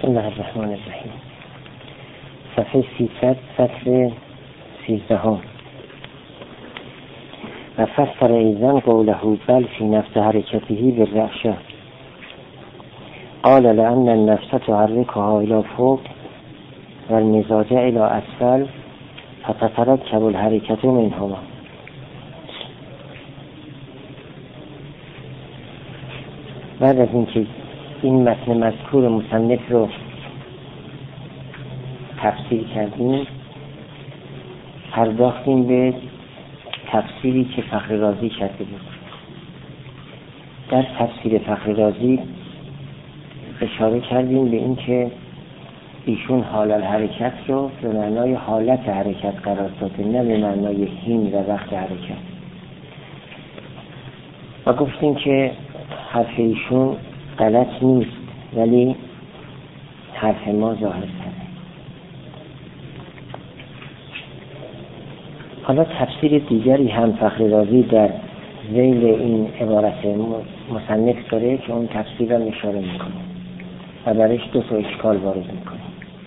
بسم الله الرحمن الرحیم. صفحه 300 سطر 13 و فسر ایضا قوله بل فی نفس حرکته بالرعشه قال لأن النفس تحركها الى فوق و المزاج الى اسفل فتترکب الحرکت منهما. بعد از اینکه این متن مذکور مصنف رو تفسیر کردیم، پرداختیم به تفسیری که فخر رازی کرده بود. در تفسیر فخر رازی اشاره کردیم به این که ایشون حال الحرکت رو به معنای حالت حرکت قرار داده، نه به معنای حین و وقت حرکت، و گفتیم که حرف ایشون غلط نیست ولی حرف ما ظاهر تره. حالا تفسیر دیگری هم فخر رازی در ذیل این عبارت مصنف داره که اون تفسیر را اشاره میکنه و برایش دو تا اشکال وارد میکنه.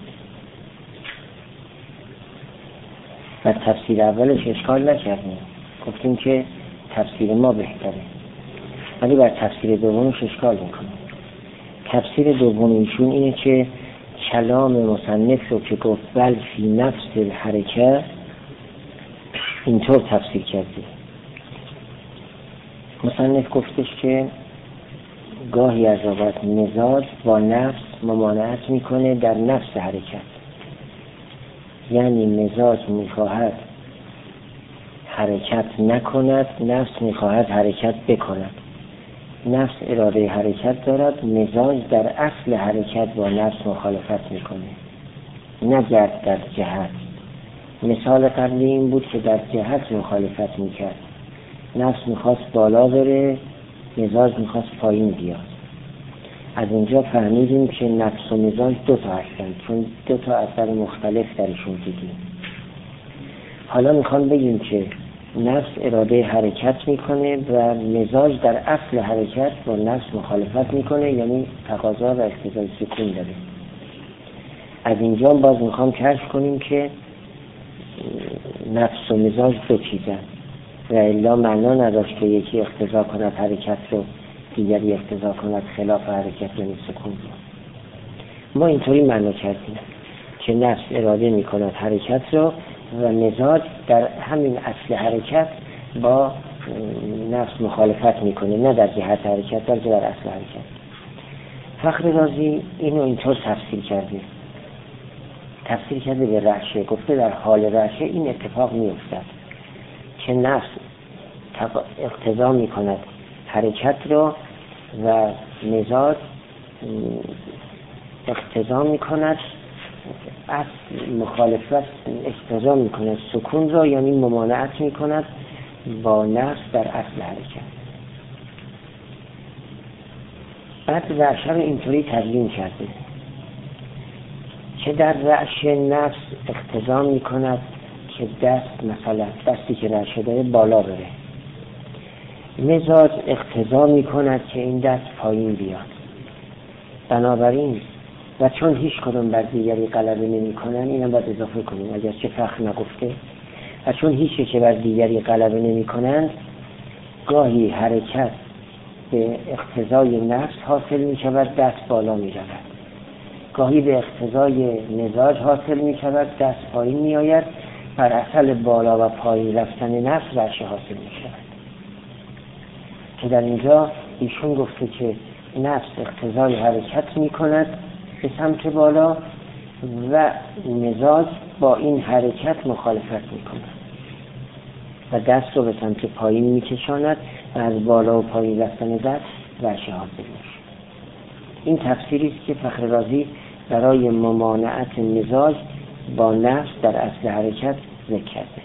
و تفسیر اولش اشکال نکردیم، گفتیم که تفسیر ما بهتره، ولی بر تفسیر دومش اشکال میکنه. تفسیر دوم ایشون اینه که کلام مصنف رو که گفت بل فی نفس الحرکه اینطور تفسیر کرده. مصنف گفتش که گاهی از اوقات مزاج با نفس ممانعت میکنه در نفس حرکت، یعنی مزاج میخواهد حرکت نکند، نفس میخواهد حرکت بکند. نفس اراده حرکت دارد، مزاج در اصل حرکت با نفس مخالفت میکنه، نه در جهت. مثال قبلی این بود که در جهت مخالفت میکرد، نفس میخواست بالا بره، مزاج میخواست پایین بیاد. از اینجا فهمیدیم که نفس و مزاج دو تا هستند، چون دو تا اثر مختلف درشون دیدیم. حالا میخوام بگیم که نفس اراده حرکت میکنه و مزاج در اصل حرکت با نفس مخالفت میکنه، یعنی تقاضا و اقتضای سکون داره. از اینجا باز میخوام کشف کنیم که نفس و مزاج دو چیزن و الا معنا نداشت که یکی اقتضا کند حرکت رو، دیگری اقتضا کند خلاف حرکت، یعنی سکون رو. ما اینطوری معنا کردیم که نفس اراده میکند حرکت رو و مزاج در همین اصل حرکت با نفس مخالفت میکنه، نه در جهت حرکت بلکه در اصل حرکت. فخر رازی اینو اینطور تفسیر کرده به رعشه. گفته در حال رعشه این اتفاق میافتد که نفس اقتضا میکند حرکت رو و مزاج اقتضا میکند اصل مخالفت، اقتضا میکند سکون را، یعنی ممانعت میکند با نفس در اصل حرکت. بعد رعشه رو اینطوری تبیین کرده که در رعشه نفس اقتضا میکند که دست، مثلا دستی که رعشه داره بالا بره، مزاج اقتضا میکند که این دست پایین بیاد. بنابراین و چون هیچ کدوم بر دیگری غلبه نمی کنن، اینم باید اضافه کنیم اگر چه فخر نگفته، و چون هیچی که بر دیگری غلبه نمی کنن، گاهی حرکت به اقتضای نفس حاصل می شود، دست بالا می رود، گاهی به اقتضای مزاج حاصل می شود، دست پایین می آید. بر اصل بالا و پایین رفتن نفس رعشه حاصل می شود. که در اینجا ایشون گفته که نفس اقتضای حرکت می کند به سمت بالا و مزاج با این حرکت مخالفت می کند و دست رو به سمت پایین می کشاند و از بالا و پایین رفتن دست رعشه حاصل می شود. این تفسیری است که فخر رازی برای ممانعت مزاج با نفس در اصل حرکت ذکر کرده.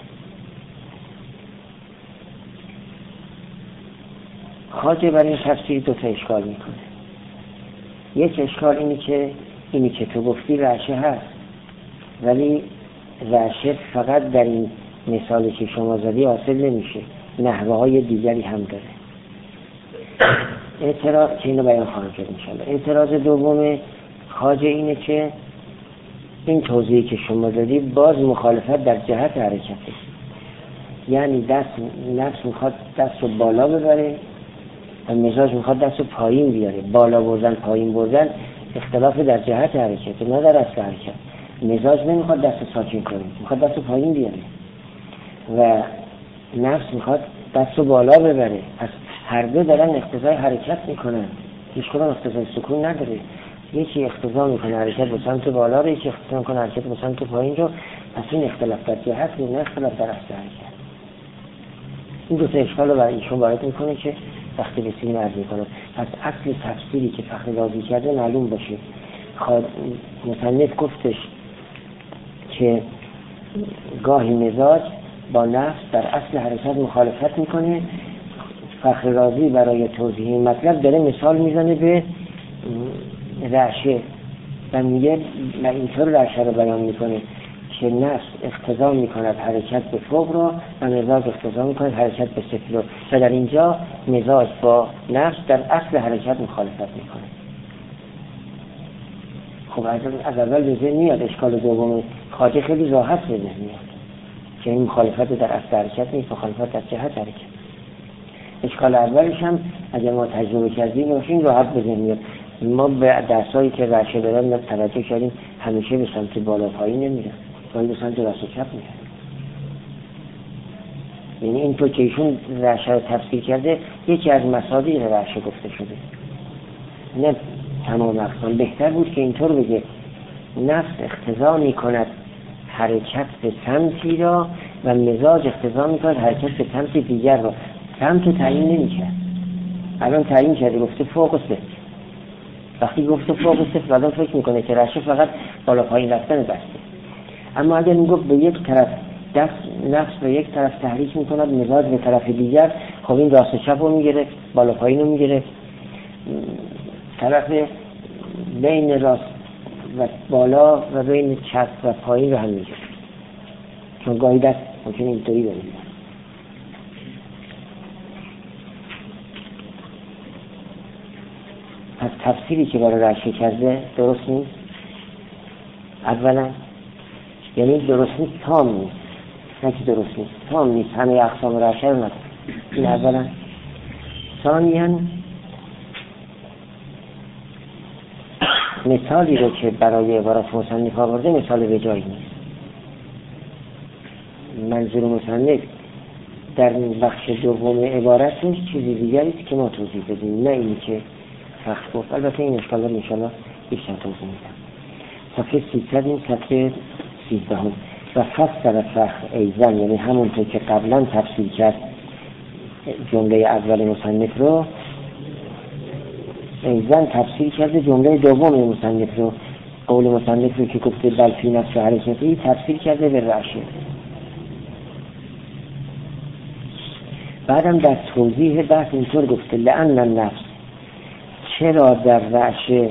خواجه برای این تفسیر دو تا اشکال میکنه. یک اشکال اینی که تو گفتی رعشه هست، ولی رعشه فقط در این مثالی که شما زدی حاصل نمیشه، نحوه های دیگری هم داره. اعتراض که اینو بیان خواهم کرد انشاءالله. اعتراض دوم خواجه اینه که این توضیحی که شما دادی باز مخالفت در جهت حرکته، یعنی نفس میخواد دست رو بالا ببره و مزاج میخواد دست رو پایین بیاره. بالا بردن پایین بردن اختلاف در جهت حرکت نه در اصل حرکت. مزاج نمیخواد دست ساکن کنه، میخواد دست رو پایین بیاره و نفس میخواد دست رو بالا ببره. پس هر دو دارن اقتضای حرکت میکنن، هیچ کدوم اقتضای سکون نداره. یکی اقتضا میکنه حرکت به سمت بالا رو، یکی اقتضا میکنه حرکت به سمت پایین رو. پس این اختلاف در جهت نه اختلاف در اصل حرکت. این دو تا اشکال رو برای ایشون وارد میکنه که وقتی رسیدیم عرض میکنم. پس اصل تفسیری که فخری رازی کرده معلوم باشه. مصنف گفتش که گاهی مزاج با نفس در اصل حرکت مخالفت میکنه. فخری رازی برای توضیح این مطلب داره مثال میزنه به رعشه و میگه و اینطور رعشه رو بیان میکنه که نفس اقتضا میکند حرکت به فوق رو و مزاج اقتضا میکند حرکت به سفل رو، و در اینجا مزاج با نفس در اصل حرکت مخالفت میکنه. خب از اول به ذهن میاد اشکال دوم خواجه خیلی راحت به ذهن میاد که این مخالفت در اصل حرکت نیست، مخالفت در جهت حرکت. اشکال اولش هم اگر ما تجربه کردیم باشیم راحت به ذهن میاد. ما به درسایی که رعشه دارن توجه کردیم همیشه به سمت بالا پایین نمیرن، گاهی به سمت راست و چپ میرن. یعنی این تو که ایشون رعشه رو تفسیر کرده یکی از مصادیق رعشه گفته شده، نه تمام اقسام. بهتر بود که اینطور بگه نفس اقتضا میکند حرکت به سمتی را و مزاج اقتضا میکند حرکت به سمت دیگر را. سمت تعیین نمیکرد، الان تعیین کرده گفته فوق و سفل. وقتی گفته فوق و سفل آدم فکر میکنه که رعشه فقط بالا پایین رفتن بسته. اما اگر میگفت به یک طرف دست نفس به یک طرف تحریک میکند، مزاج به طرف دیگر، خب این راست و چپ رو میگرفت، بالا پایین رو میگرفت، طرف بین راست و بالا و بین چپ و پایین رو هم میگرفت، چون گاهی دست ممکنه اینطوری برید. پس تفسیری که برای رعشه کرده درست نیست. اولا یعنی درست نیست، تام نیست، نه که درست نیست، تام نیست، همه اقسام رعشه رو نداره. این اولا. ثانیاً مثالی رو که برای عبارت مصنف آورده مثال به جایی نیست. منظور مصنف در بخش دوم عبارتش چیزی دیگری است که ما توضیح بدیم، نه اینی که فخر گفت. البته این اشکال رو انشاءالله بیشتر توضیح میدم. صفحه 300 این صفحه 13 و فسر فخر ایزن، یعنی همونطور که قبلا تفسیر کرد جمله اول مصنف رو، ایزن تفسیر کرده جمله دوم مصنف رو، قول مصنف رو که گفته بل فی نفس حرکتی تفسیر کرده به رعشه. بعدم در توضیح بحث اینطور گفته لأن النفس، چرا در رعشه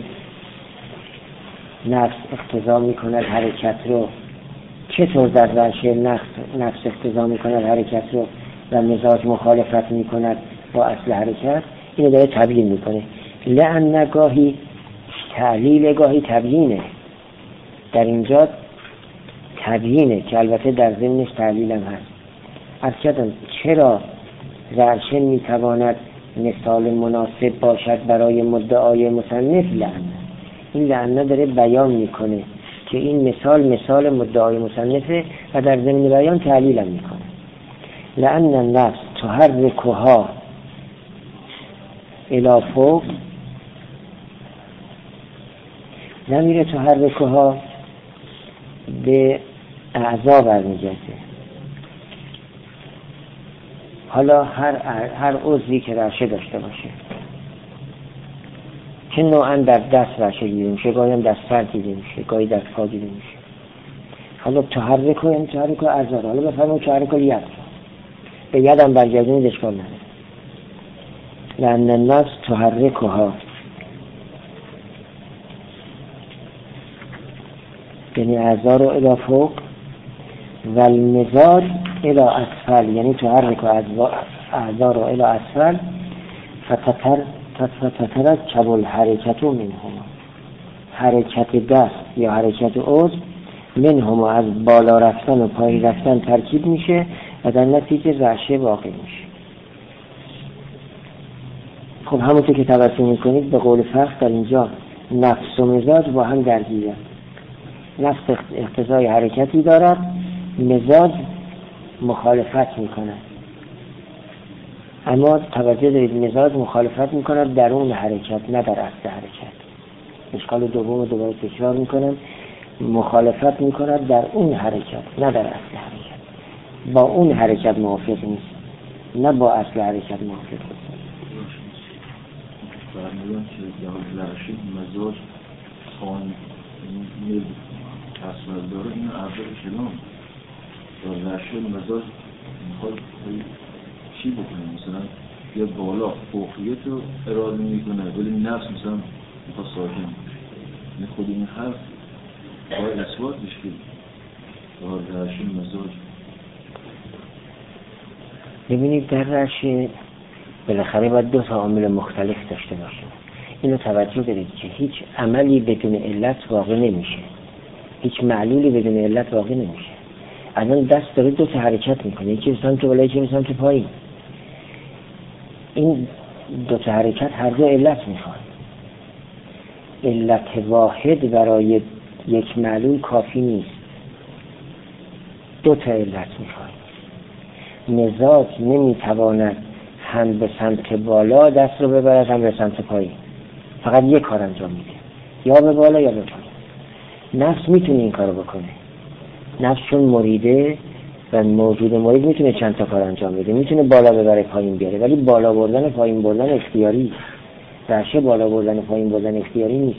نفس اقتضا میکند حرکت رو، چطور در رعشه نفس اقتضا میکند حرکت رو و مزاج مخالفت میکند با اصل حرکت، اینو داره تبیین میکنه. لأن گاهی تعلیل گاهی تبیینه، در اینجا تبیینه که البته در ضمنش تعلیل هم هست. از کردم چرا رعشه میتواند مثال مناسب باشد برای مدعای مصنف لعن. این لعنه داره بیان میکنه که این مثال مدعای مصنفه و در ضمن بیان تعلیل هم میکنه. لأن النفس تحرکها الی فوق، نمیره تحرکها به اعضا برمیگرده. حالا هر عضوی که رعشه داشته باشه، که نوعا در دست رعشه دیده میشه، گاهی هم در سر دیده میشه، گاهی در پا دیده میشه. حالا تحرک و اعضا، حالا بفرمون تحرک ید، به ید هم برگردونید اشکال نداره. لأن النفس تحرکها، یعنی اعضا رو الی فوق و المزاج الی اسفل، یعنی تحرک اعضا رو الی اسفل فتترکب الحرکت منهما، حرکت دست یا حرکت عضو منهم از بالا رفتن و پایین رفتن ترکیب میشه و در نتیجه رعشه واقع میشه. خب همونطور که توجه میکنید به قول فقه در اینجا نفس و مزاج با هم درگیرن. نفس اقتضای حرکتی دارد، مزاج مخالفت میکند. اما توجه دارید مزاج مخالفت میکند در اون حرکت نه در اصل حرکت. اشکال دوم رو دوباره تکرار میکنم، مخالفت میکند در اون حرکت نه در اصل حرکت. با اون حرکت موافق نیست، نه با اصل حرکت موافق نیست. فرمودن که در رشید مزاج خان میل تصمیم داره این اول کلام در رشید مزاج میخواد چی بکنه؟ مثلا یه بالا فوقیت رو اراده میکنه ولی نفس مثلا میخواد ساکن باشه. خود این حرف باید اثبات بشه که در رشید مزاج. ببینید در رشید بالاخره باید دو تا عامل مختلف داشته باشه. اینو توجه دارید که هیچ عملی بدون علت واقع نمیشه، هیچ معلولی بدون علت واقع نمیشه. الان دست داره دو تا حرکت میکنه، یکی به سمت بالا یکی به سمت پایین. این دو تا حرکت هر دو علت میخوان. علت واحد برای یک معلول کافی نیست، دو تا علت میخوان. مزاج نمیتواند هم به سمت بالا دست رو ببرد هم به سمت پایین، فقط یک کار انجام میده، یا به بالا یا به پایین. نفس میتونه این کارو بکنه. نفس چون مریده و موجود مرید میتونه چند تا کار انجام بده، میتونه بالا ببره پایین بیاره، ولی بالا بردن پایین بردن اختیاری، رعشه بالا بردن پایین بردن اختیاری نیست،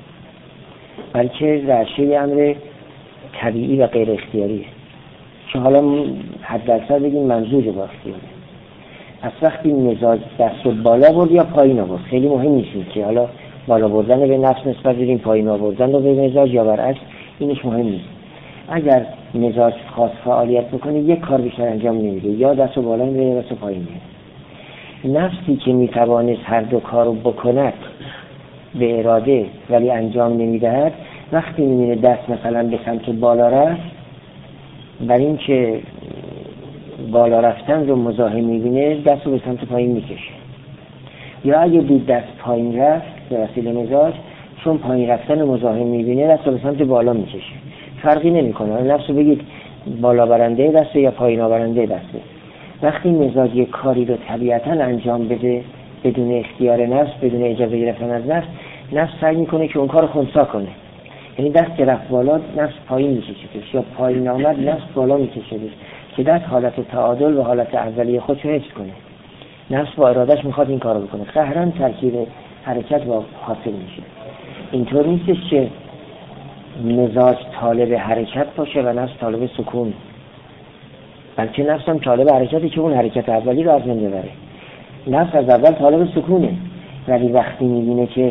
بلکه رعشه امر طبیعی و غیر اختیاریه که حالا حداکثر بگیم منظور با اختیاره. از وقتی مزاج دست رو بالا برد یا پایین آورد خیلی مهم نیست که حالا بالا بردن به نفس نسبت بدیم پایین آوردن رو به مزاج یا برعکس، اینش مهم نیست. اگر مزاج خاص فعالیت بکنه یک کار بیشتر انجام نمیده، یا دست رو بالا میبره یا دست رو پایین میبره. نفسی که میتوانست هر دو کار رو بکند به اراده ولی انجام نمیدهد، وقتی میبینه دست مثلا به سمت بالا رفت، برای این که بالا رفتن رو مزاحم میبینه دست رو به سمت پایین میکشه، یا اگه دید دست پایین رفت به وسیله مزاج، چون پایین رفتن مزاحم میبینه دست رو به سمت بالا میکشه. فرقی نمیکنه نفس رو بگید بالا برنده دسته یا پایین آورنده دسته. وقتی مزاج یک کاری رو طبیعتا انجام بده بدون اختیار نفس، بدون اجازه گرفتن از نفس سعی میکنه که اون کار رو خنثی کنه. یعنی دست رفت بالا نفس پایین میکشهش، یا پایین آمد نفس بالا میکشهش، که دست حالت تعادل و حالت اولیه خودش رو حفظ کنه. نفس با ارادش میخواد این کارو بکنه، قهرن ترکیب حرکت با حاصل میشه. اینطور نیستش که مزاج طالب حرکت باشه و نفس طالب سکون، بلکه نفس هم طالب حرکتی که اون حرکت اولی رو از بین ببره. نفس از اول طالب سکونه، ولی وقتی میبینه که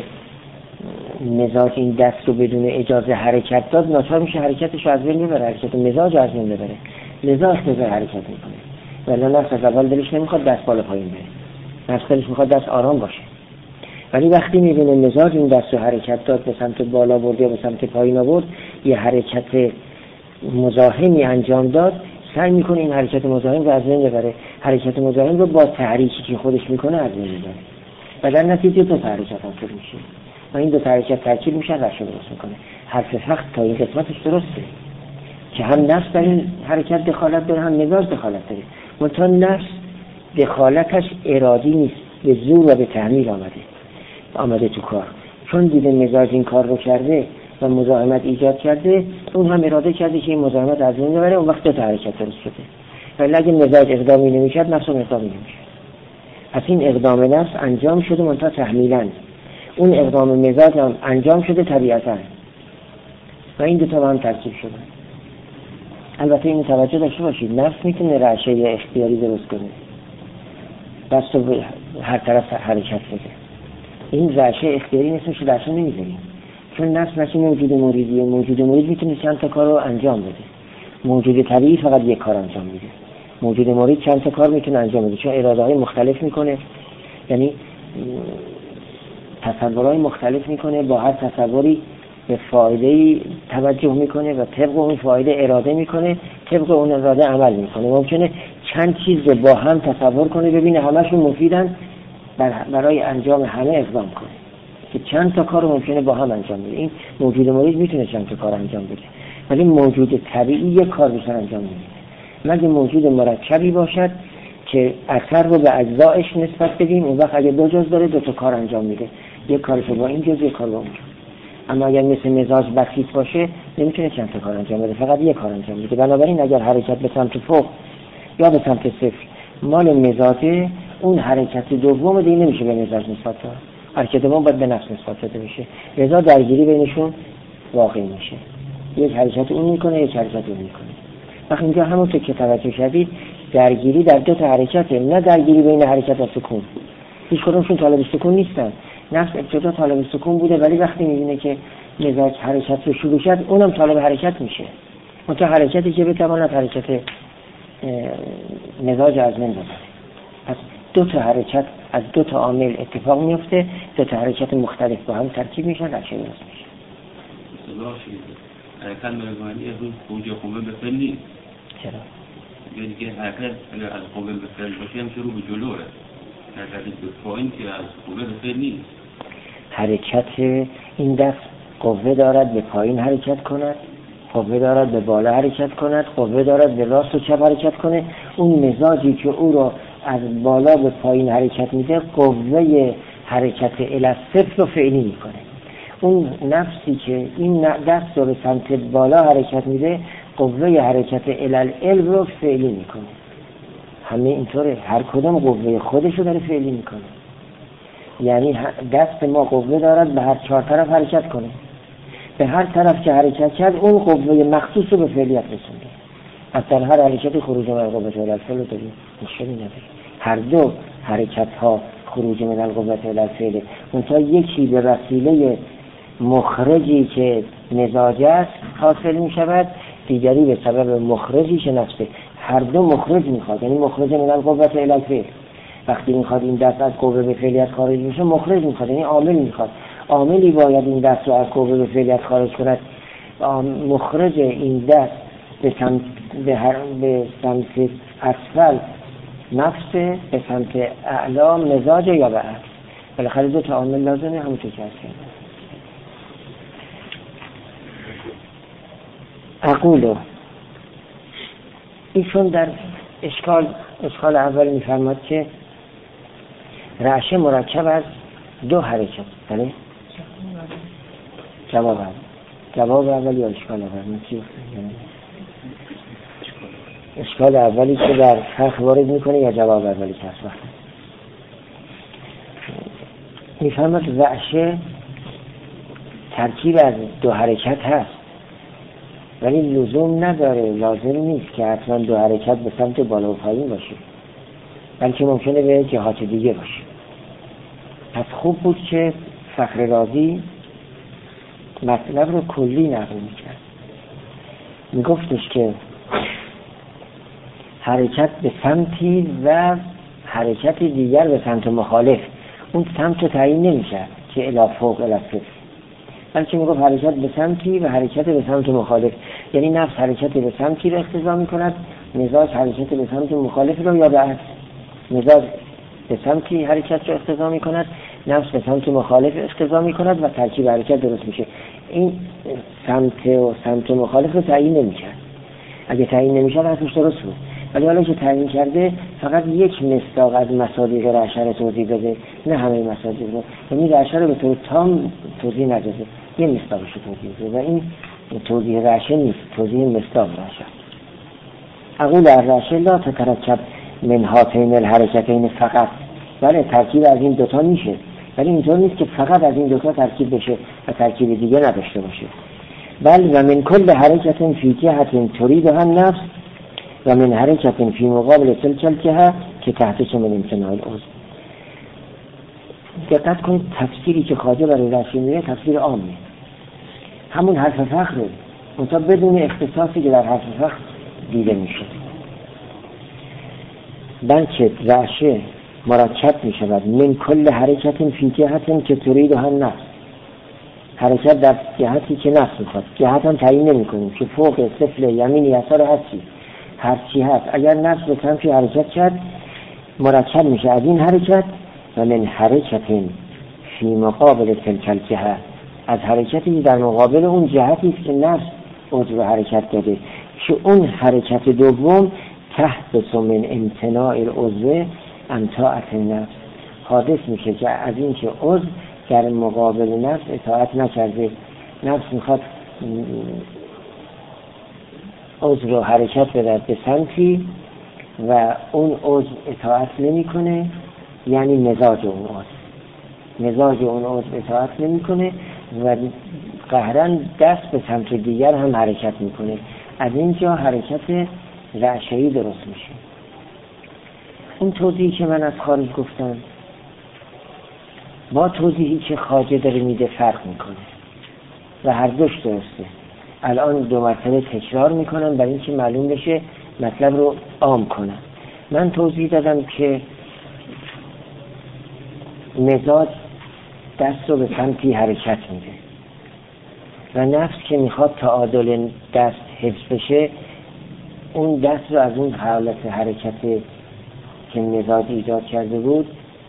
مزاج این دست رو بدون اجازه حرکت داد، ناچار میشه حرکتش رو از بین ببره، حرکت مزاج از بین ببره، لذا اختزار حرکت میکنه. ولی نفس از اول دلش نمیخواد دست بالا پایین بره، نفس دلش میخواد دست آرام باشه. ولی وقتی میبینه مزاج این دست رو حرکت داد، به سمت بالا برد یا به سمت پایین آورد، یه حرکت مزاحمی انجام داد، سعی میکنه این حرکت مزاحم رو از بین ببره، حرکت مزاحم رو با تحریکی که خودش میکنه از بین ببره، و در نتیجه دو تا حرکت حاصل میشه و این دو تا حرکت ترکیب میشه رعشه درست میکنه. حرف فقه تا این قسمتش درسته که هم نفس در این حرکت دخالت داره، هم مزاج دخالت داره، منتها نفس دخالتش ارادی نیست، به زور و به تحمیل آمده تو کار. چون دیده مزاج این کار رو کرده و مزاحمت ایجاد کرده، اون هم اراده کرده که این مزاحمت از بین ببره، اون وقت دو تا حرکت درست شده. ولی اگه مزاج اقدامی نمی‌کرد، نفس هم اقدامی نمی‌شد. پس این اقدام نفس انجام شده منتها تحمیلاً، اون اقدام مزاج هم انجام شده طبیعتاً، و این دو تا با هم ترکیب شدن. البته این توجه داشته باشید نفس میتونه رعشه اختیاری درست کنه، دست رو هر طرف حرکت بده. این رعشه اختیاری نیستش، رعشه نمیذاریم، چون نفس مثل موجود مریدیه. موجود مرید میتونه چند تا کار رو انجام بده، موجود طبیعی فقط یک کار انجام میده. موجود مرید چند تا کار میتونه انجام بده، چون اراده های مختلف میکنه، یعنی تصورهای مختلف میکنه، با هر تصوری به فایده توجه میکنه و طبق اون فایده اراده میکنه، طبق اون اراده عمل میکنه. ممکنه چند چیز با هم تصور کنه، ببینه همشون مفیدن، برای انجام همه اقدام کنه که چند تا کار ممکنه با هم انجام بده. این موجود مریض میتونه چند تا کار انجام بده، ولی موجود طبیعی یک کار بیشتر انجام نمیده. مگه موجود مرکبی باشد که اثر رو به اجزایش نسبت بدیم، اون وقت اگه دو جز داره دو تا کار انجام میده، یک کارشو با این جز، یک کار با اون جز. اما اگر مثل مزاج بسیط باشه نمیتونه چند تا کار انجام بده، فقط یک کار انجام میده. بنابراین اگر حرکت به سمت فوق یا به سمت صفر مال مزاجه، اون حرکت دوم دیگه نمیشه به مزاج نسبت داد، حرکت دوم باید به نفس نسبت داده بشه، لذا درگیری بینشون واقع میشه. یک حرکت اون میکنه، یک حرکت اون میکنه. وقتی اینجا همونطور که توجه شدید درگیری در دو تا حرکته، نه درگیری بین حرکت و سکون. هیچ کدومشون طالب سکون نیستن. نفس ابتدا طالب سکون بوده، ولی وقتی میبینه که مزاج حرکت رو شروع شد، اونم طالب حرکت میشه. اون تا حرکتی که بتواند حرکت مزاج از من بزنه. پس دو تا حرکت از دو تا عامل اتفاق میفته، دو تا حرکت مختلف با هم ترکیب میشن، رشته درست میشه. حرکت مرگانی از اون خروج قوه به فعل نیست. چرا؟ یعنی که حرکت اگر از قوه به فعل باشه هم شروع به جلوه. حرکت به پایین که از قوه به فعل نیست. حرکت این دست قوه دارد به پایین حرکت کند، قوه دارد به بالا حرکت کند، قوه دارد به راست و چپ حرکت کنه. اون مزاجی که او رو از بالا به پایین حرکت میده، قوه حرکت الی صفر رو فعلی میکنه. اون نفسی که این دست رو به سمت بالا حرکت میده، قوه حرکت الی القلب رو فعلی میکنه. همه اینطوره، هر کدوم قوه خودش رو داره فعلی میکنه. یعنی دست ما قوه دارد به هر چهار طرف حرکت کنه، به هر طرف که حرکت کرد اون قوه مخصوص رو به فعلیت رسونده. از در هر حرکتی خروج من القوة الی الفعل رو داریم، مشکلی نداره. هر دو حرکت ها خروج من القوة الی الفعل، منتها یکی به وسیله مخرجی که مزاج است حاصل می شود، دیگری به سبب مخرجی که نفسه. هر دو مخرج میخواد، یعنی مخرج من القوة الی الفعل. وقتی میخواد این دست از قوه به فعلیت خارج میشه، مخرج میخواد، یعنی عامل میخواد. عاملی باید این دست رو از قوه به فعلیت خارج کند. مخرج این دست به سمت اسفل نفسه، به سمت اعلا مزاج یا به عکس. بالاخره دو تا عامل لازمه، همونطور که هست. اقولو ایشون در اشکال اول میفرماد که رعشه مرکب از دو حرکت. بله؟ جواب اول یا اشکال اول؟ اشکال اولی که در فرق وارد میکنه یا جواب اولی که هست؟ وقت میفرماد رعشه ترکیب از دو حرکت هست، ولی لزوم نداره، لازم نیست که حتما دو حرکت به سمت بالا و پایین باشه، بلکه ممکنه به جهات دیگه باشه. پس خوب بود که فخر رازی مطلب رو کلی نقل میکرد. میگفتش که حرکت به سمتی و حرکت دیگر به سمت مخالف، اون سمت رو تعیین نمیکرد که الی فوق الی صفر، بلکه میگفت حرکت به سمتی و حرکت به سمت مخالف. یعنی نفس حرکت به سمتی رو اقتضا میکند، مزاج حرکت به سمت مخالف رو، یا به عکس، مزاج به سمتی حرکت رو اقتضا میکند، نفس به سمت مخالف اقتضا میکند و ترکیب حرکت درست میشه. این سمت مخالف رو تعیین نمیکرد. اگه تعیین نمیشد اصلش درست بود، ولی حالا که تعیین کرده فقط یک مصداق از مصادیق رعشه رو توضیح بده، نه همه مصادیق رو. یعنی رعشه رو به طور تام توضیح نداده، یه مصداقش رو توضیح بده و این توضیح رعشه نیست، توضیح مصداق رعشه. اقول الرعشه لا تترکب من هاتین الحرکتین فقط. بله ترکیب از این دوتا میشه، ولی اینطور نیست که فقط از این دوتا ترکیب بشه و ترکیب دیگه نداشته باشه. بل و من کل حرکت فی جهت تریدها النفس و من حرکت فی مقابل تلک الجهه که تحت من امتناع العضو. دقت کنید تفسیری که خواجه برای رعشه میگه تفسیر عامه، همون حرف فخره، منتها بدون اختصاصی که در حرف فخر دیده میشه. بلکه رعشه مرکب می شود من کل حرکت فی جهت که تریدها النفس، حرکت در جهتی که نفس میخواد. جهت هم تعیین نمی کنیم که فوق، سفل، یمین، یسار هر چی هست. اگر نفس به سمتی حرکت کرد مرکب میشه از این حرکت و من حرکت فی مقابل تلک الجهه، از حرکتی در مقابل اون جهتی که نفس عضو حرکت داده، که اون حرکت دوم تحت من امتناع العضو عن طاعت النفس، حادث میشه که از این که عضو در مقابل نفس اطاعت نکرده. نفس میخواد عضو رو حرکت بده به سمتی و اون عضو اطاعت نمیکنه، یعنی مزاج اون عضو اطاعت نمیکنه و قهرن دست به سمت دیگر هم حرکت میکنه. از اینجا حرکت رعشه‌ای درست میشه. اون توضیحی که من از خارج گفتم با توضیحی که خواجه داره میده فرق میکنه و هر دوش درسته. الان 2 مرتبه تکرار میکنم برای اینکه معلوم بشه، مطلب رو عام کنم. من توضیح دادم که مزاج دست رو به سمتی حرکت میده و نفس که میخواد تعادل دست حفظ بشه اون دست رو از اون حالت حرکت که مزاج ایجاد کرده بود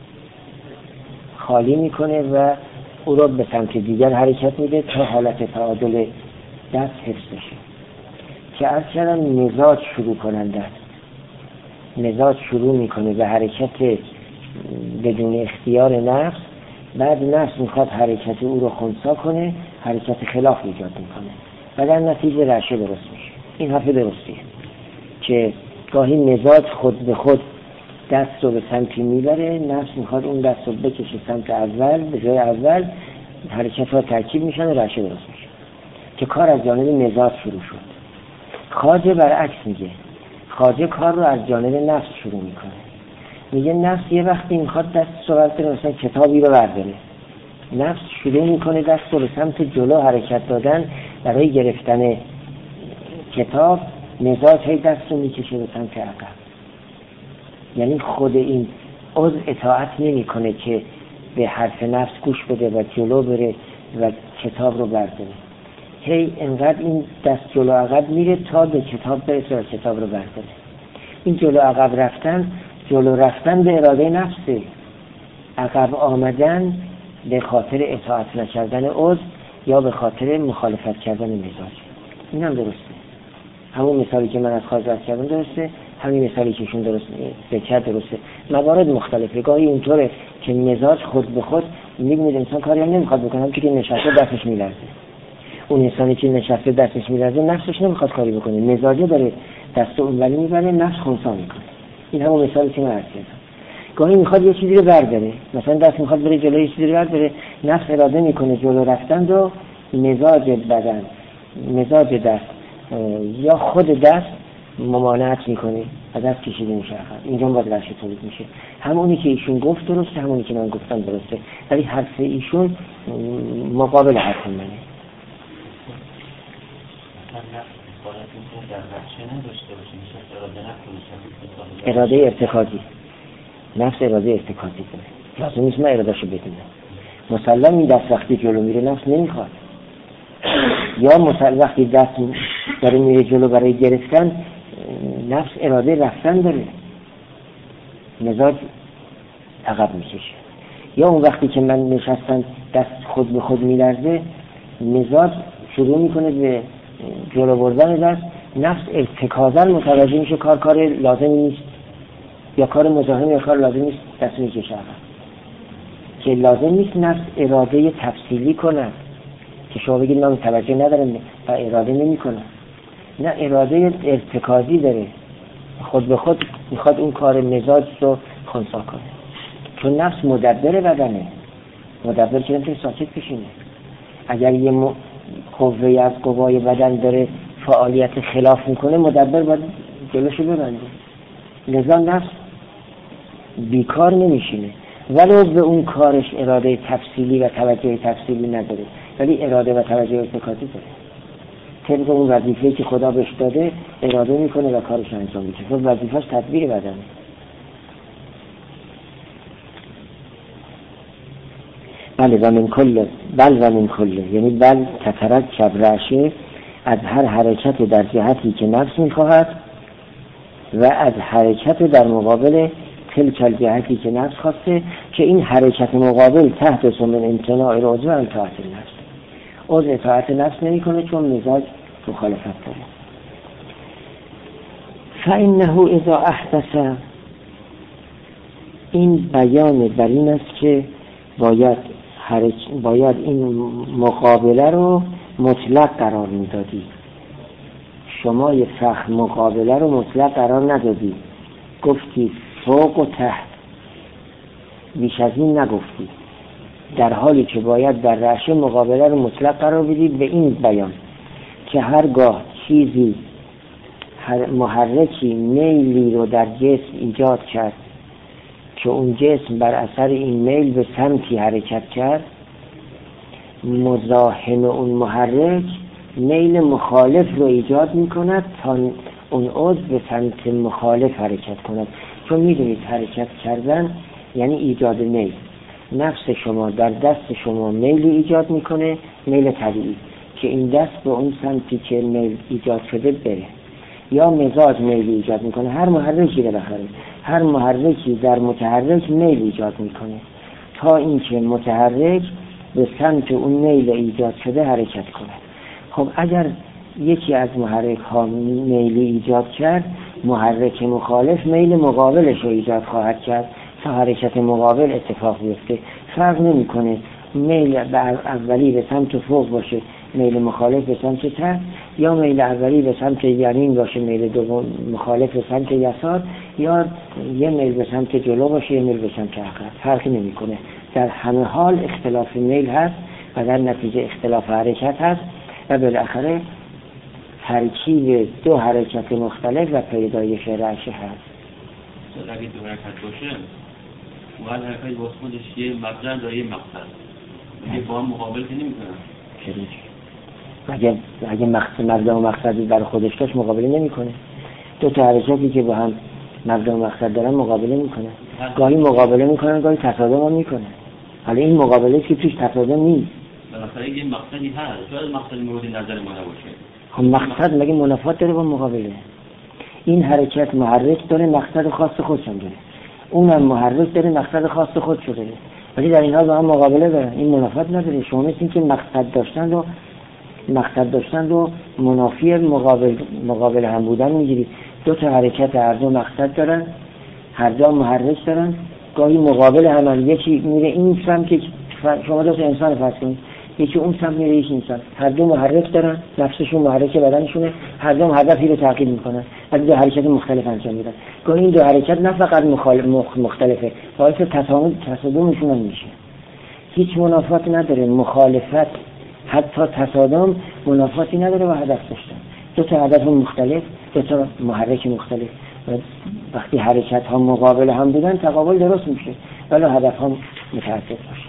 خالی میکنه و او رو به سمت دیگر حرکت میده تا حالت تعادل دست حفظ بشه. که از کردم مزاج شروع کننده است. مزاج شروع میکنه به حرکت بدون اختیار نفس، بعد نفس میخواد حرکت او رو خنثی کنه، حرکت خلاف ایجاد میکنه و در نتیجه رعشه درست میشه. این حرف درستیه که گاهی مزاج خود به خود دست رو به سمتی میبره، نفس میخواد اون دست رو بکشه سمت اول، به جای اول حرکت ها ترکیب میشن و رعشه درست میشه که کار از جانب مزاج شروع شد. خواجه برعکس میگه، خواجه کار رو از جانب نفس شروع میکنه. میگه نفس یه وقتی میخواد دست رو برداره، مثلا کتابی رو برداره، نفس شروع میکنه دست رو به سمت جلو حرکت دادن برای گرفتن کتاب، مزاج هی دست رو میکشه به سمت عقب. یعنی خود این عضو اطاعت نمیکنه که به حرف نفس گوش بده و جلو بره و کتاب رو برداره. هی انقدر این دست جلو عقب میره تا به کتاب برسه و کتاب رو برداره. این جلو عقب رفتن به اراده نفسه، عقب آمدن به خاطر اطاعت نکردن عضو یا به خاطر مخالفت کردن مزاج. این هم درسته، همون مثالی که من از خارج کردم درسته، همین مثالی که ایشون درسته. موارد مختلفه. گاهی اینطوره که مزاج خود به خود میبینید انسان کاری هم نمیخواد بکنه، هم که نشسته دستش میلرزه. اون انسانی که نشسته دستش میلرزه نفسش نمیخواد کاری بکنه، مزاجه داره دست اون ولی میبره، نفس خنثی میکنه. این همون مثالی که من عرض کردم. گاهی میخواد یه چیزی رو برداره، مثلا دست میخواد بره جلوی یه چیزی رو برداره، نفس اراده میکنه جلو رفتن رو، مزاج بدن، مزاج دست یا خود دست ممانعت میکنه و دست کشیده میشه. اینجا باید رعشه تولید میشه. همونی که ایشون گفت درسته، همونی که من گفتم درسته، ولی حرف ایشون مقابل حرف منه. اراده ارتکازی، نفس اراده ارتکازی کنه، لازم نیست من ارادهشو بدونم. مسلم این دست وقتی جلو میره نفس نمیخواد، یا مسلم وقتی دست داره میره جلو برای گرفتن نفس اراده رفتن داره، مزاج عقب میکشه. یا اون وقتی که من نشستم دست خود به خود میلرزه، مزاج شروع میکنه به جلو بردن دست، نفس ارتکازن متوجه میشه کار لازمی نیست یا کار مزاحم یا کار لازم نیست، دست میکشه عقب. که لازم نیست نفس اراده تفصیلی کنه که شما بگید من توجه ندارم و اراده نمی کنه، نه، اراده ارتکازی داره، خود به خود میخواد اون کار مزاج رو خنثی کنه. چون نفس مدبر بدنه، مدبر که نمیتونه ساکت بشینه. اگر یه قوه از قوای بدن داره فعالیت خلاف میکنه، مدبر باید جلوشو ببنده. لذا نفس بیکار نمیشینه، ولو به اون کارش اراده تفصیلی و توجه تفصیلی نداره، ولی اراده و توجه ارتکازی داره. طبق اون وظیفه‌ای که خدا بهش داده اراده میکنه و کارش انجام میده، چون وظیفه‌اش تدبیر بدنه. بله و من کل، بل و من کل، یعنی بل تترکب رعشه از هر حرکت در جهتی که نفس میخواهد و از حرکت در مقابل تلک الجهتی که نفس خواسته، که این حرکت مقابل تحت من امتناع العضو عن طاعت النفس. عضو اطاعت نفس نمیکنه چون مزاج مخالفت داره. فإنه اذا احدث، این بیان بر این است که باید این مقابله رو مطلق قرار میدادی. شما یه فخ مقابله رو مطلق قرار ندادی، گفتی فوق و تحت، بیش از این نگفتی، در حالی که باید در رعشه مقابله رو مطلق قرار بدی به این بیان که هرگاه چیزی محرکی میلی رو در جسم ایجاد کرد که اون جسم بر اثر این میل به سمتی حرکت کرد، مزاحم اون محرک میل مخالف رو ایجاد میکند تا اون عضو به سمت مخالف حرکت کند. چون میدونید حرکت کردن یعنی ایجاد میل. نفس شما در دست شما میلی ایجاد میکنه، میل طبیعی، که این دست به اون سمتی که میل ایجاد شده بره، یا مزاج میل ایجاد میکنه. هر محرکی بالاخره، هر محرکی در متحرک میل ایجاد میکنه تا اینکه متحرک به سمت اون میل ایجاد شده حرکت کنه. خب اگر یکی از محرک ها میلی ایجاد کرد، محرک مخالف میل مقابلش رو ایجاد خواهد کرد تا حرکت مقابل اتفاق بیفته. فرق نمیکنه میل اولی به سمت فوق باشه، میل مخالف به سمت تحت، یا میل اولی به سمت یمین باشه، میل دوم مخالف به سمت یسار، یا یه میل به سمت جلو باشه، یه میل به سمت عقب. فرق نمیکنه. در همه حال اختلاف میل هست و در نتیجه اختلاف حرکت هست و بالاخره ترکیب دو حرکت مختلف و پیدایش رعشه هست. اگه دو حرکت باشه و هر حرکت با خودش یه مبدأ داره، یه مقصد، یه با هم مقابل که نمی‌کنه. اگه مبدأ و مقصدی برای خودش داشت مقابله نمی‌کنه. دو تا حرکتی که با هم مبدأ و مقصد دارن مقابله می‌کنه. گاهی مقابله می‌کنن، گاهی تصادم هم می‌کنه. حالا این مقابله که توش تصادم نیست. بالاخره یه مقصدی هست، شاید مقصد مورد نظر ما نباشه. خب مقصد مگه منافات داره با مقابله؟ این حرکت محرک داره، مقصد خاص خودش هم داره. اونم محرک داره، مقصد خاص خودش داره. ولی در این حال با هم مقابله دارن. این منافات نداره. شما مثل این که مقصد داشتن رو منافی مقابل هم بودن میگیرید. دو تا حرکت هر دو مقصد دارن، هر دو محرک دارن، گاهی مقابل هم، یکی میره این سمت که شما دو تا انسان فرض کنید، یکی اون سمت میره، یکی این سمت، هر دو محرک دارن، نفسشون محرک بدنشونه، هر دو هدفی رو تعقیب میکنن، ولی دو حرکت مختلف انجام میدن. گاهی این دو حرکت نه فقط مختلفه، باعث تصادمشون هم میشه. هیچ منافات نداره. مخالفت حتی تصادم منافاتی نداره با هدف داشتن. دو تا هدف مختلف، دو تا محرک مختلف، وقتی حرکت ها مقابل هم بودن تقابل درست میشه، ولی هدف ها متعدد باشه.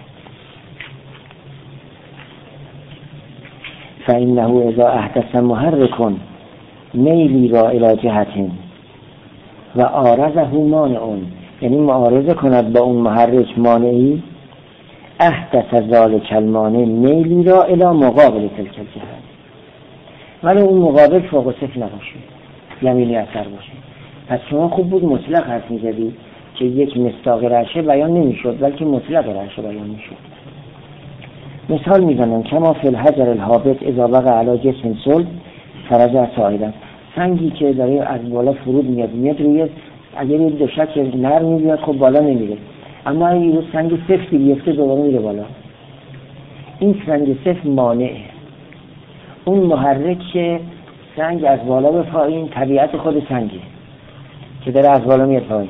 فإنه اذا احدث محرك میلی را الی جهت و عارضه مانع، یعنی معارضه کند با اون محرک مانعی، احدث ذلک المانع میلی را الی مقابل تلک الجهت، ولی اون مقابل فوق صفر نباشه، یمینی اثر باشه. پس شما خوب بود مطلق حرف می‌زدید که یک مصداق رعشه بیان نمی‌شد، بلکه مطلق رعشه بیان می‌شد. مثال میزنم کما فی الحجر الهابط اذا وقع علی جسم صلب فرجع صاعدا. سنگی که داره از بالا فرود میاد روی، اگر یه دوشک نرم بیاد خب بالا نمیره، اما اگه یه سنگ سفتی بیفته دوباره میره بالا. این سنگ سفت مانعه. اون محرک که سنگ از بالا به پایین، طبیعت خود سنگه که داره از بالا میاد پایین،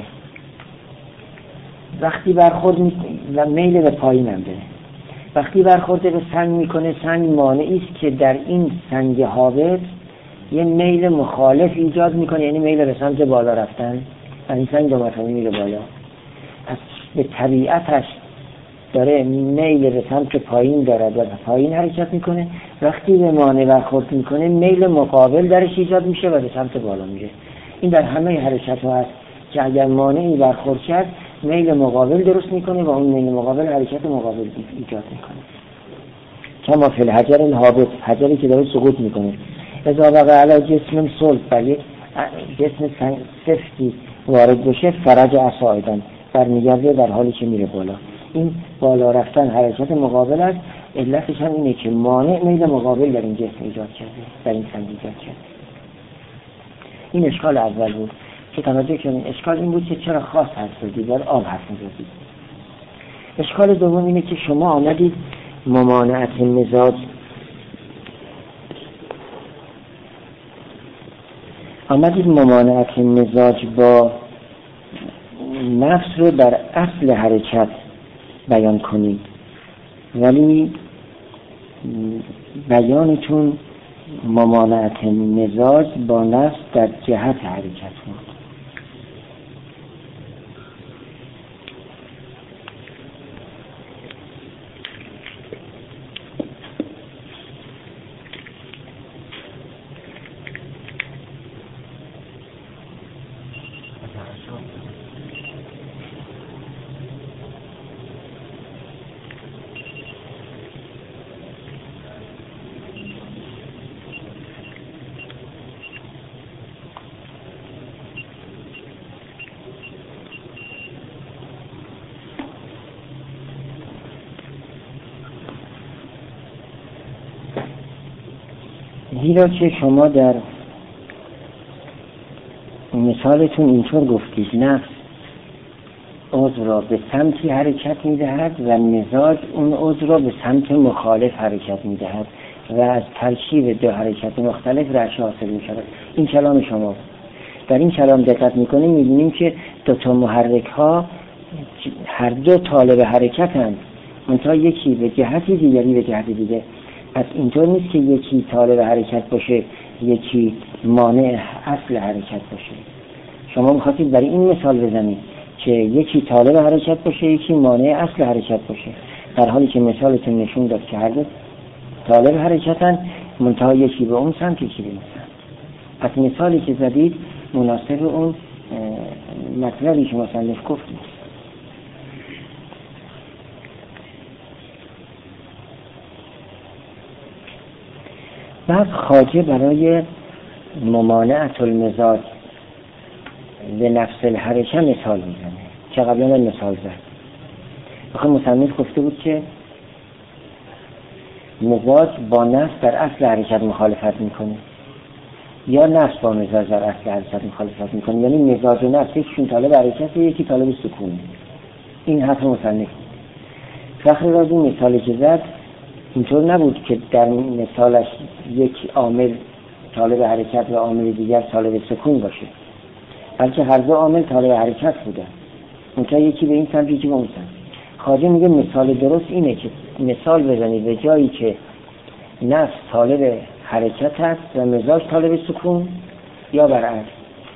وقتی برخورد و میل به پایین هم داره، وقتی برخورد به سنگ میکنه، سنگ مانعی است که در این سنگ هابط یه میل مخالف ایجاد میکنه، یعنی میل به سمت بالا رفتن، این سنگ دو مرتبه میره بالا. پس به طبیعتش داره میل به سمت پایین دارد و پایین حرکت میکنه. وقتی به مانع برخورد میکنه میل مقابل درش ایجاد میشه و به سمت بالا میره. این در همه حرکت ها هست که اگر مانعی برخورد کرد میل مقابل درست میکنه و اون میل مقابل حرکت مقابل ایجاد میکنه. کما فی الحجر الهابط، حجری که داره سقوط میکنه. اذا وقع علی جسم صلب، بر یک جسم سفتی وارد بشه، فرج صاعدا، برمیگرده در حالی که میره بالا. این بالا رفتن حرکت مقابل است. علتش هم اینه که مانع میل مقابل در این جسم ایجاد کرده، در این سنگ ایجاد کرده. این اشکال اول بود که توجه کنید. اشکال این بود که چرا خاص حرف دیگر آب حرف می‌زدید. اشکال دوم اینه که شما آمدید ممانعت مزاج با نفس رو در اصل حرکت بیان کنید، ولی بیانتون ممانعت مزاج با نفس در جهت حرکت بود. زیرا که شما در مثالتون اینطور گفتید نفس عضو را به سمتی حرکت می‌دهد و مزاج اون عضو را به سمت مخالف حرکت می‌دهد و از ترکیب دو حرکت مختلف رعشه حاصل می‌شود. این کلام شما. در این کلام دقت می‌کنیم می‌بینیم که دو تا محرک ها هر دو طالب حرکتند، منتها یکی به جهتی دیگری به جهت دیگه. پس اینطور نیست که یکی طالب حرکت باشه یکی مانع اصل حرکت باشه. شما می‌خواستید برای این مثال بزنید که یکی طالب حرکت باشه یکی مانع اصل حرکت باشه، در حالی که مثالتون نشون داد که هر دو طالب حرکتن، منتها یکی به اون سمت یکی به این سمت. پس مثالی که زدید مناسب اون مطلبی که مصنف گفت نیست. بعد خواجه برای ممانعت المزاج به نفس الحرکه مثال میزنه که قبلا من مثال زد. بخواه مصنف گفته بود که مزاج با نفس در اصل حرکت مخالفت میکنه یا نفس با مزاج در اصل حرکت مخالفت میکنه، یعنی مزاج و نفس یکیشون طالب حرکت یکی طالب سکون. این حرف مصنف. فخر رازی مثالی که زد اینطور نبود که در مثالش یک عامل طالب حرکت و عامل دیگر طالب سکون باشه، بلکه هر دو عامل طالب حرکت بودن، منتها یکی به این سمت یکی به اون سمت. خواجه میگه مثال درست اینه که مثال بزنید به جایی که نفس طالب حرکت هست و مزاج طالب سکون، یا برعکس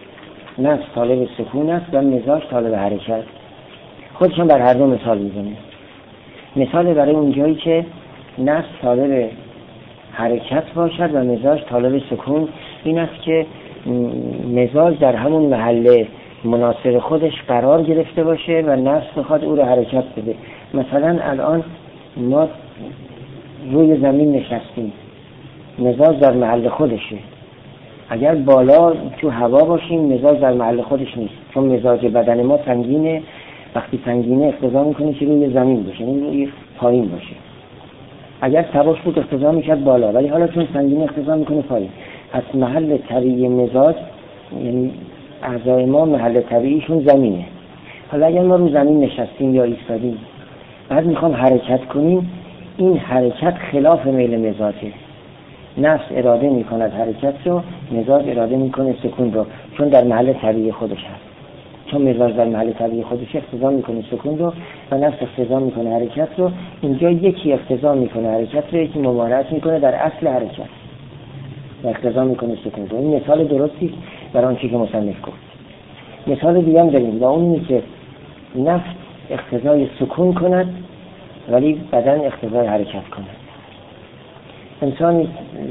نفس طالب سکون است و مزاج طالب حرکت. خودشون بر هر دو مثال میزنه. مثال برای اون جایی که نفس طالب حرکت باشد و مزاج طالب سکون این است که مزاج در همون محل مناسب خودش قرار گرفته باشه و نفس بخواد او رو حرکت بده. مثلا الان ما روی زمین نشستیم، مزاج در محل خودشه. اگر بالا تو هوا باشیم مزاج در محل خودش نیست، چون مزاج بدن ما سنگینه. وقتی سنگینه اقتضا میکنه که روی زمین باشه، یعنی روی پایین باشه. اگر سبک بود اقتضا میکرد بالا، ولی حالا چون سنگینه اقتضا میکنه پایین. پس محل طبیعی مزاج، یعنی اعضای ما محل طبیعیشون زمینه. حالا اگر ما رو زمین نشستیم یا ایستادیم بعد میخوام حرکت کنیم، این حرکت خلاف میل مزاجه. نفس اراده میکند حرکت رو، مزاج اراده میکنه سکون رو، چون در محل طبیعی خودش هست. چون مزاج در محل طبیعی خودش اقتضا میکنه سکون رو و نفس اقتضا میکنه حرکت رو. اینجا یکی اقتضا میکنه حرکت رو، یکی ممانعت میکنه در اصل حرکت و اقتضا میکنه سکون رو. این مثال درستی برای آنچه که مصنف گفت. مثال دیگه هم داریم و اون اینه که نفس اقتضای سکون کند ولی بدن اقتضای حرکت کند. انسان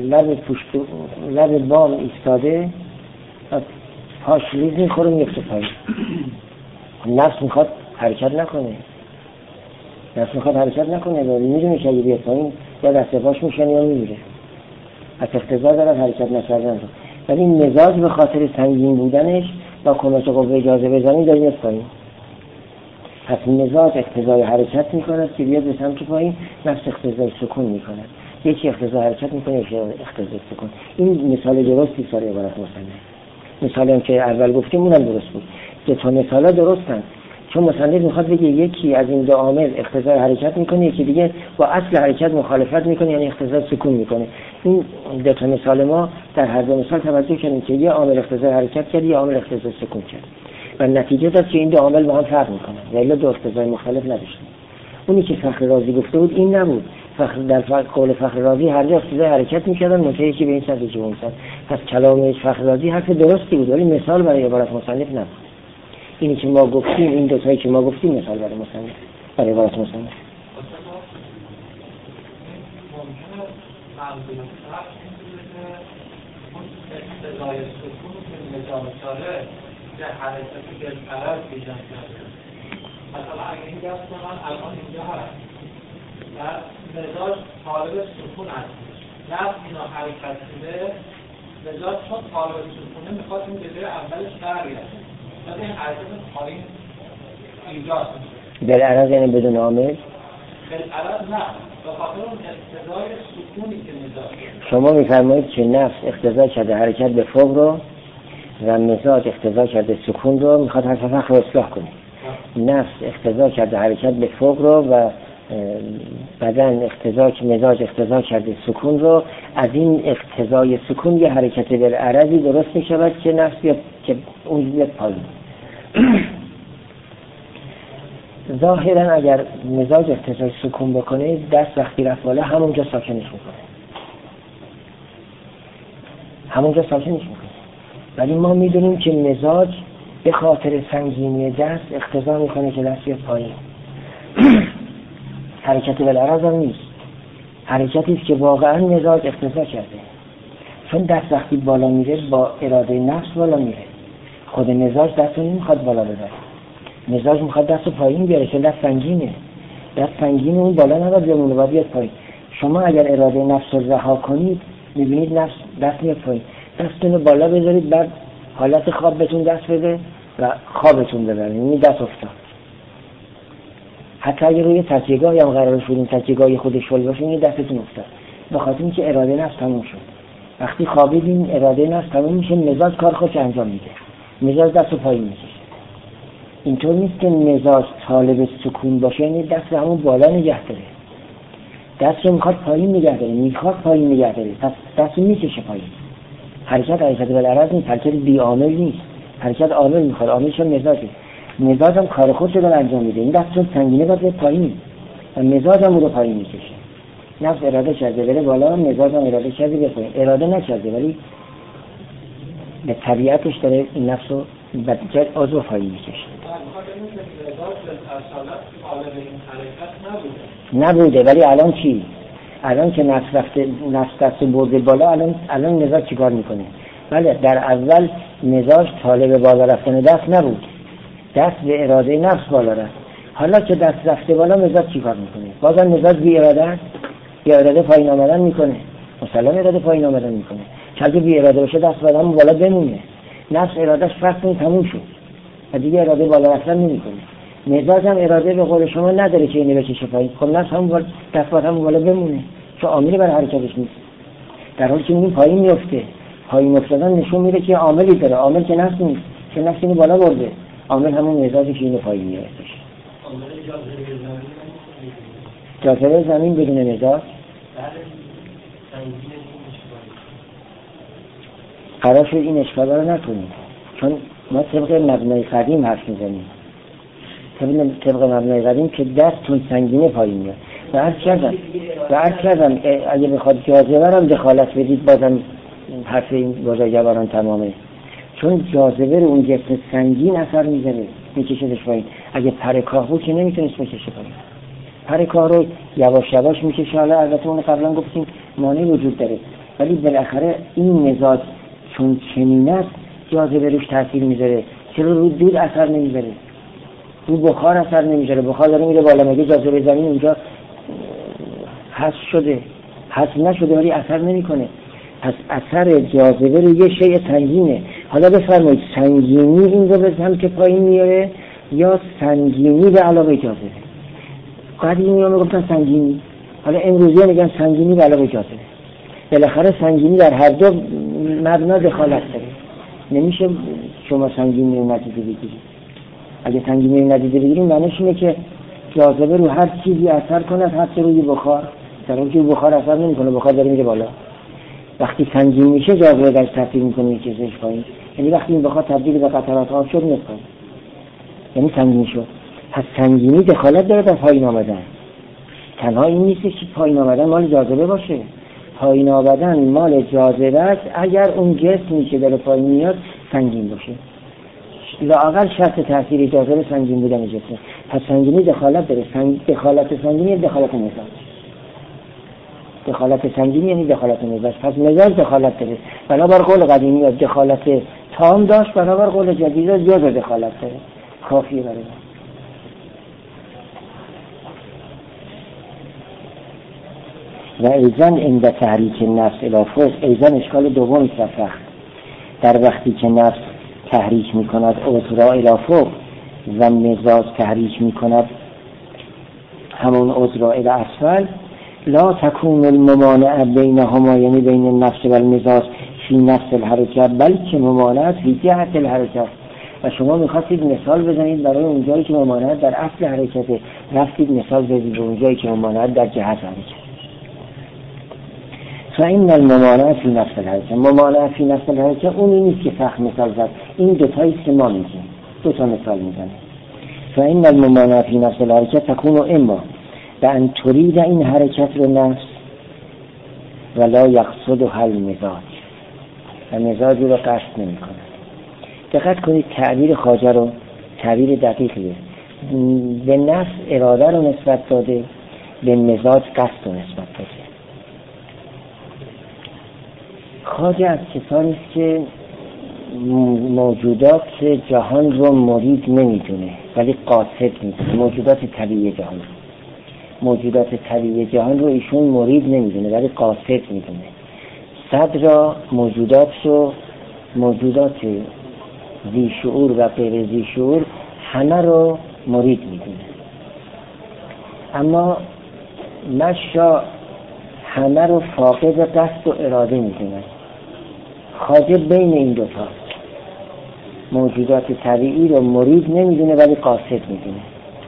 لب بام ایستاده و پاش ریز میخوره میفته پایین. نفس میخواد حرکت نکنه. نفس میخواد حرکت نکنه، ولی میدونه که اگه بیاد پایین یا دست پاش میشن یا میمیره. از اقتضا دارد حرکت نکردن رو. ولی این مزاج به خاطر سنگین بودنش با کمک قوه جاذبه زمین داره میاد پایین. پس مزاج اقتضای حرکت میکند که بیاد به سمت پایین، نفس اقتضای سکون میکند. یکی اقتضای حرکت میکنه، یکی اقتضای سکون. این مثال درستی سال عبارت مصنف. مثالی هم که اول گفتیم اونم درست بود. دو تا مثالا درستن، چون مصنف میخواد بگه یکی از این دو عامل اقتضای حرکت میکنه، یکی دیگه با اصل حرکت مخالفت میکنه، یعنی اقتضای سکون میکنه. این دو تا مثال ما در هر دو مثال توجه کردیم که یه عامل اقتضای حرکت کرد، یه عامل اقتضای سکون کرد و نتیجه داد که این دو عامل با هم فرق میکنن، ولی دو اقتضای مختلف نداشتن. اونی که فخر رازی گفته بود این نبود. در قول فخر رازی هر دو اقتضای حرکت میکردن، منتهی که به این سمت که اون سمت. پس کلام فخر رازی حرف درستی بود، ولی مثال برای عبارت مصنف نبود. اینی که ما گفتیم، این دو تایی که ما گفتیم مثال برای مصنف، برای عبارت مصنف. ممکنه منظور فرق اینه که اون اقتضای سکون که نظام داره که حرکتی بالفرض ایجاد کرده. مثلا اگه این دست من الان اینجا هست و مزاج طالب سکون هست، نفس اینا حرکت شده، مزاج چون طالب سکونه میخواد این به اولش برگرده، ولی این حرکت پایین ایجاد میشه. بالعرض یعنی بدون عامل؟ بالعرض نه، به خاطر اون اقتضای سکونی که مزاج. شما میفرمایید که نفس اقتضا کرده حرکت به فوق رو و مزاج اقتضا کرده سکون رو، میخواد هر فخر رو اصلاح کنه. نفس اقتضا کرده حرکت به فوق رو و بدن مزاج اقتضا کرده سکون رو. از این اقتضای سکون یه حرکت بالعرضی درست می شود که نفس بیاد، که اون بیاد پایین. ظاهرا اگر مزاج اقتضای سکون بکنه، دست وقتی رفت بالا همونجا ساکنش میکنه، همونجا ساکنش میکنه. ولی ما میدونیم که مزاج به خاطر سنگینی دست اقتضا میکنه که دست بیاد پایین. حرکت بالعرض هم نیست، حرکتی است که واقعا مزاج اقتضا کرده. چون دست وقتی بالا میره با اراده نفس بالا میره، خود مزاج دستو نمیخواد بالا ببره، مزاج میخواد دستو پایین بیاره، چون دست سنگینه. دست سنگینه، اون بالا نباید بمونه، باید بیاد پایین. شما اگر اراده نفس رو رها کنید، میبینید نفس دست میاد پایین. دستتون رو بالا بذارید، بعد حالت خواب بهتون دست بده و خوابتون ببرید، یعنی دست افتاد. حتی اگر روی تکیه‌گاهی هم قرار شدین، تکیه‌گاهی خودش شل باشه، این دستتون افتاد، به خاطر اینکه اراده نفس تموم شد. وقتی خوابیدین اراده نفس تموم میشه، مزاج کار خودش انجام میده، مزاج دستو پایین میکشه. اینطور نیست که مزاج طالب سکون باشه، یعنی دست همون بالا نگه داره، دست رو میخواد پایین نگه داره، میخواد پایین نگه داره، پس دست رو میکشه پایین. حرکت بالعرض نیست، حرکت بی عامل نیست، حرکت عامل میخواد، عاملش مزاجه. مزاج هم کار خودش رو انجام میده، این دست چون سنگینه باید پایین و مزاج هم رو پایین میکشه. نفس اراده کرده بره بالا، مزاج هم اراده کرده بره پایین. اراده نکرده ولی به طبیعتش داره این نفس رو بدجد عضو پایین میکشه. نبوده، ولی الان چی؟ الان که نفس دست برده بالا، الان مزاج چیکار میکنه؟ بله، در اول مزاج طالب بالا رفتن دست نبود، دست به اراده نفس بالا رفت. حالا که دست رفته بالا، مزاج چیکار میکنه؟ بازم مزاج بی اراده است، بی اراده پایین آمدن میکنه، مثلا اراده پایین آمدن میکنه. چون بی اراده باشه دست بالا بمونه، نفس ارادهش فقط تموم شد و دیگه اراده بالا رفتن نمیکنه. مزاج هم اراده به قول شما نداره که اینو بکشه پایین، خب نفس هم دست بالا بمونه، چون عاملی برای حرکتش نیست. در حالی که این پایین میفته، پایین افتادن نشون میده که عاملی داره، عامل که نفس نیست، که نفس اینو بالا برده، عامل همون مزاجی که اینو پایین میارتش. جاذبه زمین بدون مزاج قرار شد این اشکالا رو نکنیم، چون ما طبق مبنای قدیم حرف میزنیم، طبق مبنای قدیم که دستتون سنگینه پایین میاد. و عرض کردم اگه بخواد جاذبه رو دخالت بدید، بازم حرف این بزرگواران تمامه، چون جاذبه رو اون جسم سنگین اثر میذاره، میکشدش پایین. اگه پر کاه بود که نمیتونست بکشه پایین، پر کاه رو یواش یواش میکشه. حالا البته اون قبلا گفتیم مانع وجود داره، ولی بالاخره این مزاج چون چنین است، جاذبه روش تاثیر میذاره، چرا رو دود اثر نمیذاره؟ رو بخار اثر نمیذاره. بخار داره میره بالا، مگه جاذبه زمین اونجا حذف شده؟ حذف نشده ولی اثر نمیکنه. پس اثر جاذبه رو یه شیء سنگینه. حالا بفرمایید سنگینی این رو به سمت پایین میاره یا سنگینی به علاوه جاذبه؟ قدیمی ها میگفتن سنگینی، حالا امروزی ها میگن سنگینی به علاوه جاذبه. بالاخره سنگینی در هر دو مبنا دخالت داره. نمیشه شما سنگینی رو ندیده بگیرید. اگه سنگینی رو ندیده بگیرید معنیش اینه که جاذبه رو هر چیزی اثر کنه، حتی روی بخار. در حالی که بخار اثر نمیکنه، بخار داره میره بالا. وقتی سنگین میشه جاذبه درش تاثیر میکنه یه چیزش پایین. یعنی وقتی این بخار تبدیل به قطرات آب شد میاد پایین، یعنی سنگین شد. پس سنگینی دخالت داره در پایین آمدن. تنها این نیست که پایین آمدن مال جاذبه باشه. پایین آمدن مال جاذبه است اگر اون جسمی که داره پایین میاد سنگین باشه. لااقل شرط تاثیر جاذبه سنگین بودن جسمه. پس سنگینی دخالت داره. دخالت سنگینی دخالت مزاج. دخالت سنگینی یعنی دخالت مزاج. پس مزاج دخالت داره. بنابر قول قدیمی دخالت تام داشت، بنابر قول جدید جز دخالت داره. کافیه برای و ایزن عند تحریک نفس الی فوق. ایزن اشکال دومی رفت در وقتی که نفس تحریک میکند عضو الی فوق و مزاج تحریک میکند همون عضو الی اسفل، لا تکون الممانعه بینهما، یعنی بین النفس و المزاج فی نفس الحرکت، بلکه ممانعت فی جهت الحرکت. و شما میخواستید مثال بزنید برای اونجایی که ممانعت در اصل حرکته، رفتید مثال بزنید به اونجایی که ممانعت در جهت حرکت. فإن الممانعه فی نفس الحرکت، ممانعه فی نفس الحرکت اونی نیست که فخر مثال زد. این دوتایی که ما میگیم، دوتا مثال میزنه. فإن الممانعه فی نفس الحرکت تکون اما بأن ترید این حرکت رو نفس ولا یقصدها المزاج، و مزاج رو قصد نمی کنه. دقت کنید تعبیر خواجه رو تعبیر دقیقیه. به نفس اراده رو نسبت داده، به مزاج قصد رو نسبت داده. خواجه از کسانی است که موجودات جهان رو مرید نمیدونه ولی قاصد میدونه. موجودات طبیعی جهان، موجودات طبیعی جهان رو ایشون مرید نمیدونه ولی قاصد میدونه. صد را موجودات ذی شعور و غیر ذی شعور همه رو مرید میدونه، اما مشا همه رو فاقد قصد و اراده میدونه. خواجه بین این دوتا موجودات طبیعی رو مرید نمیدونه ولی قاصد میدونه.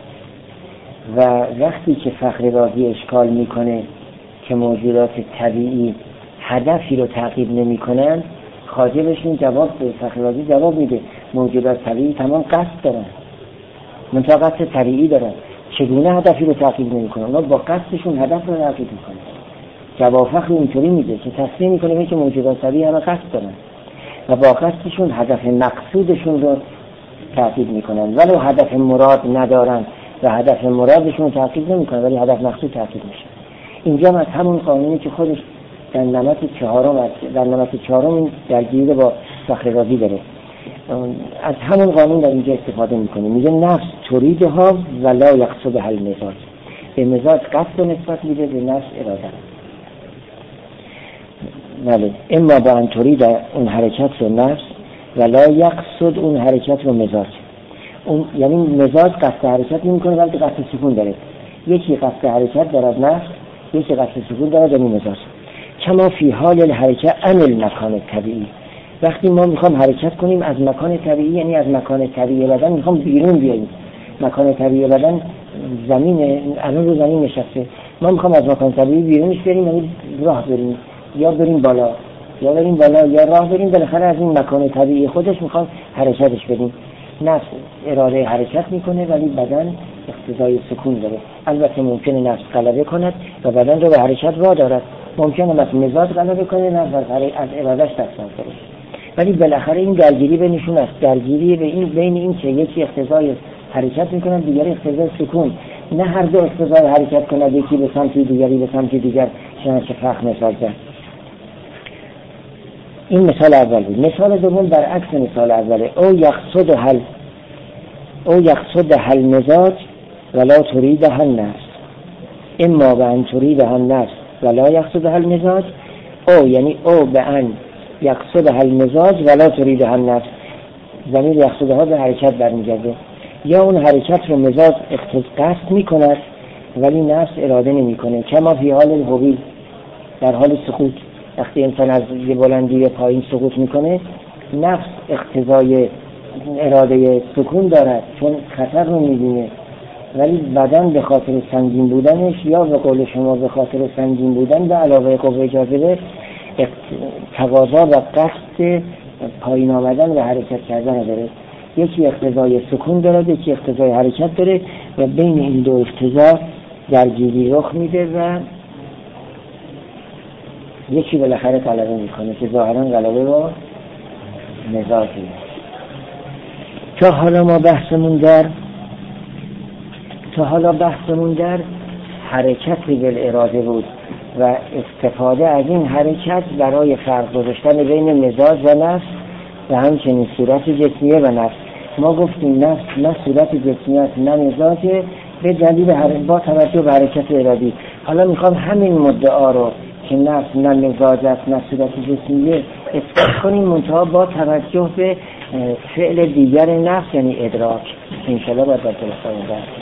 و وقتی که فخر رازی اشکال میکنه که موجودات طبیعی هدفی رو تعقیب نمی کنن، خواجه بهشون جواب به فخر رازی جواب میده موجودات طبیعی تمام قصد دارن، منتها قصد طبیعی دارن. چگونه هدفی رو تعقیب نمی کنن؟ اونا با قصدشون هدف رو تعقیب میکنن. جواب فخر اینطوری میده که تصریح میکنه که موجودات طبیعی همه قصد دارن و با قصدشون هدف مقصودشون رو تعقیب میکنن، ولو هدف مراد ندارن و هدف مرادشون تعقیب نمیکنن ولی هدف مقصود تعقیب میشه. اینجا از همون قانونی که خودش در نمط چهارم درگیری با فخر رازی داره، از همون قانون در اینجا استفاده میکنه. میگه نفس توریدها ولا یقصدها المزاج، به مزاج قصد نسبت میده، به نفس اراده. بله، اما با ان ترید اون حرکت رو نفس ولا یقصد اون حرکت رو مزاج. اون یعنی مزاج قصد حرکت نمیکنه بلکه قصد سکون داره. یکی قصد حرکت دارد نفس، یکی قصد سکون دارد یعنی مزاج. کما فی حال الحرکت عن المکان طبیعی، وقتی ما میخوام حرکت کنیم از مکان طبیعی، یعنی از مکان طبیعی بدن میخوام بیرون بیاییم. مکان طبیعی بدن زمینه، الان رو زمین نشسته، ما میخوام از مکان طبیعی بیرونش بریم، یعنی راه بریم یا بریم بالا یا راه بریم، بالاخره از این مکان طبیعی خودش میخوام حرکتش بدیم. نفس اراده حرکت میکنه ولی بدن اقتضای سکون داره. البته ممکنه نفس غلبه کند و بدن رو به حرکت وادارد، ممکنه مثلا مزاج غلبه کنه نفس از ارادهش تصرف کنه، ولی بالاخره این درگیری بینشون است. درگیری بین این که یکی اقتضای حرکت میکنه دیگری اقتضای سکون، نه هر دو اقتضای حرکت کنه، یکی به سمت دیگری به سمت دیگر. چنانچه فخر مثال زد. این مثال اول بود. مثال دوم برعکس مثال اوله. او یقصد حل او یقصدها المزاج ولا تریدها النفس، اما به ان تریدها النفس ولا یقصدها المزاج، او یعنی او به ان یقصدها المزاج ولا تریدها النفس، ضمیر یقصدها به حرکت برمیگرده، یا اون حرکت رو مزاج قصد میکند ولی نفس اراده نمیکنه، کما فی حال الهبوط، در حال سقوط. وقتی انسان از یه بلندی پایین سقوط میکنه نفس اقتضای اراده سکون دارد چون خطر رو میبینه، ولی بدن به خاطر سنگین بودنش یا به قول شما به خاطر سنگین بودن به علاوه قوه جاذبه تقاضا و قصد پایین آمدن و حرکت کردن داره. یکی اقتضای سکون داره، یکی اقتضای حرکت داره و بین این دو اقتضا درگیری رخ میده و یکی بالاخره غلبه میکنه که ظاهرا غلبه با مزاجه. تا حالا بحثمون در حرکت بالاراده بود و استفاده از این حرکت برای فرق گذاشتن بین مزاج و نفس و همچنین صورت جسمیه و نفس. ما گفتیم نفس نه صورت جسمیه نه مزاجه به دلیل با توجه به حرکت ارادی. حالا میخوام همین مدعا رو که نفس نه مزاج است نه صورت جسمیه اثبات کنیم، منتها با توجه به فعل دیگر نفس یعنی ادراک. انشاءالله باید در جلسه